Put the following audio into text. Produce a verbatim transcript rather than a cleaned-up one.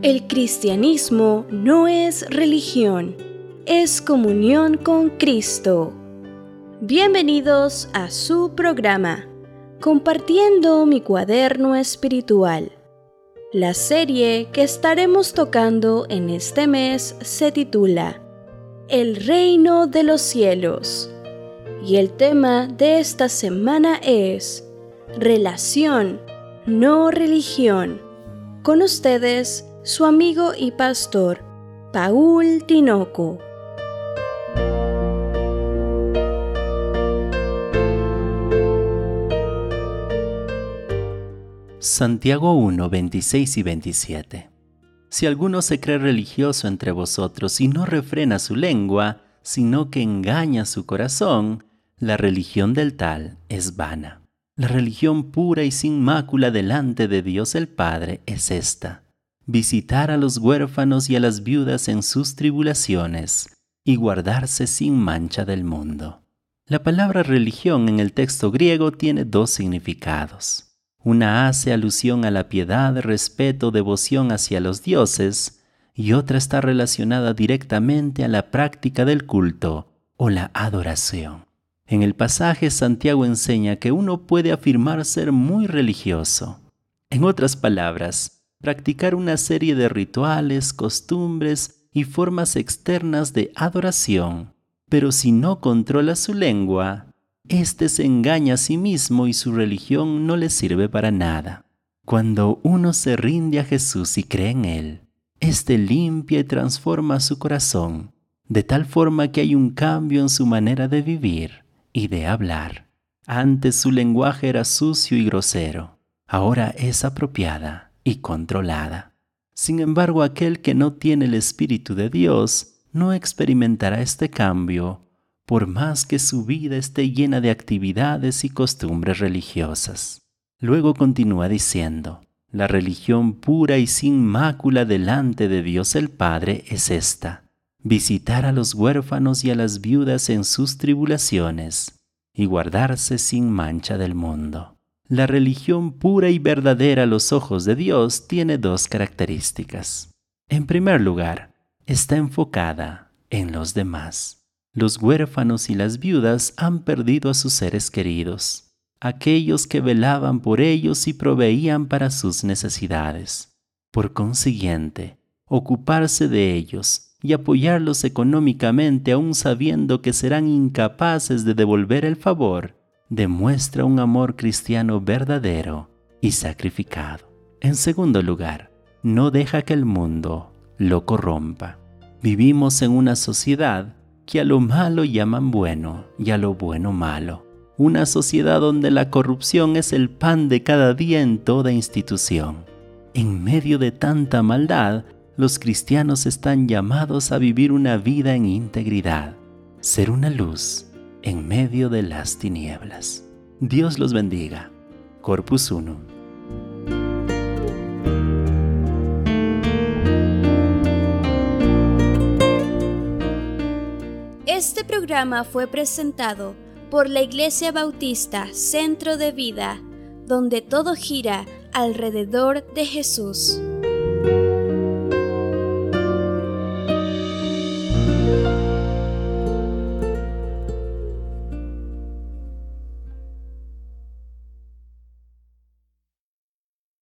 El cristianismo no es religión, es comunión con Cristo. Bienvenidos a su programa, Compartiendo mi cuaderno espiritual. La serie que estaremos tocando en este mes se titula El Reino de los Cielos. Y el tema de esta semana es Relación, no religión. Con ustedes, su amigo y pastor, Paul Tinoco. Santiago uno, veintiséis y veintisiete. Si alguno se cree religioso entre vosotros y no refrena su lengua, sino que engaña su corazón, la religión del tal es vana. La religión pura y sin mácula delante de Dios el Padre es esta: visitar a los huérfanos y a las viudas en sus tribulaciones y guardarse sin mancha del mundo. La palabra religión en el texto griego tiene dos significados. Una hace alusión a la piedad, respeto, devoción hacia los dioses, y otra está relacionada directamente a la práctica del culto o la adoración. En el pasaje, Santiago enseña que uno puede afirmar ser muy religioso. En otras palabras, practicar una serie de rituales, costumbres y formas externas de adoración, pero si no controla su lengua, éste se engaña a sí mismo y su religión no le sirve para nada. Cuando uno se rinde a Jesús y cree en Él, éste limpia y transforma su corazón, de tal forma que hay un cambio en su manera de vivir y de hablar. Antes su lenguaje era sucio y grosero, ahora es apropiada y controlada. Sin embargo, aquel que no tiene el Espíritu de Dios no experimentará este cambio, por más que su vida esté llena de actividades y costumbres religiosas. Luego continúa diciendo: la religión pura y sin mácula delante de Dios el Padre es esta: visitar a los huérfanos y a las viudas en sus tribulaciones y guardarse sin mancha del mundo. La religión pura y verdadera a los ojos de Dios tiene dos características. En primer lugar, está enfocada en los demás. Los huérfanos y las viudas han perdido a sus seres queridos, aquellos que velaban por ellos y proveían para sus necesidades. Por consiguiente, ocuparse de ellos y apoyarlos económicamente aún sabiendo que serán incapaces de devolver el favor, demuestra un amor cristiano verdadero y sacrificado. En segundo lugar, no deja que el mundo lo corrompa. Vivimos en una sociedad que a lo malo llaman bueno y a lo bueno malo. Una sociedad donde la corrupción es el pan de cada día en toda institución. En medio de tanta maldad, los cristianos están llamados a vivir una vida en integridad, ser una luz en medio de las tinieblas. Dios los bendiga. Corpus Unum. Este programa fue presentado por la Iglesia Bautista Centro de Vida, donde todo gira alrededor de Jesús.